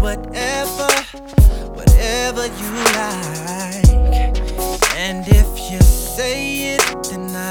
whatever, whatever you like. And if you say it, then